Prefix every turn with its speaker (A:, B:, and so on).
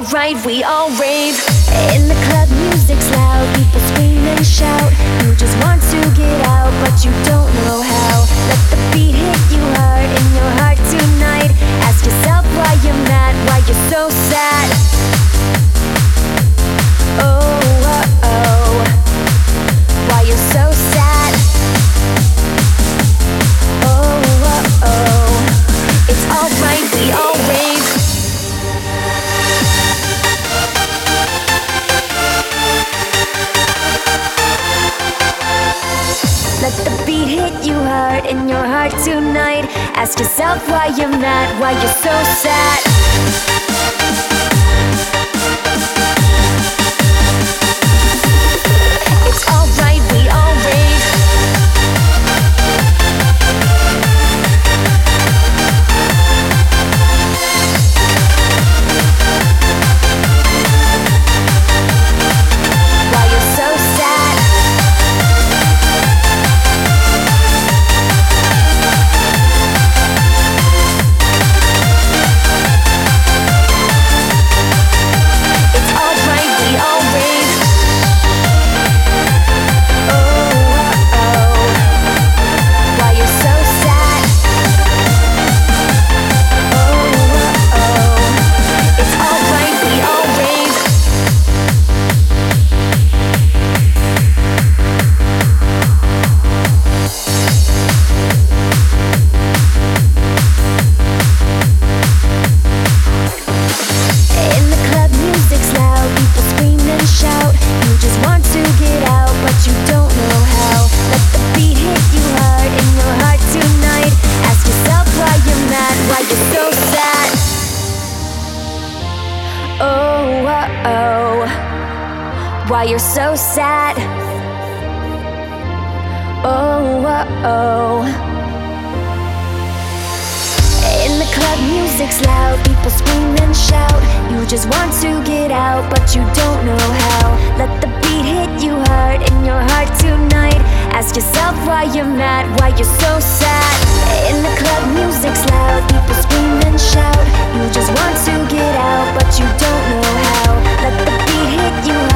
A: alright, we all rave. In the club, music's loud, people scream and shout. You just want to get out, but you don't know how. Let the beat hit you hard in your heart tonight. Ask yourself why you're mad, why you're so sad. Oh, oh, oh, why you're so sad. Oh, oh, oh, it's alright, we all rave. Let the beat hit you hard in your heart tonight. Ask yourself why you're mad, why you're so sad. It's alright, we all rave. Why you're so sad. It's alright, we all rave. Oh, oh, oh, why you're so sad. Oh, oh, oh, it's alright, we all rave. In the club, music's loud, people scream and shout. You just want to get out, but you don't know how. Let the beat hit you hard in your heart tonight. Ask yourself why you're mad, why you're so sad. Oh, oh, oh, why you're so sad. Oh, oh, oh. In the club, music's loud, people scream and shout. You just want to get out, but you don't know how. Let the beat hit you hard in your heart tonight. Ask yourself why you're mad, why you're so sad. In the club, music's loud, people scream and shout. You just want to get out, but you don't know how. Let the beat hit you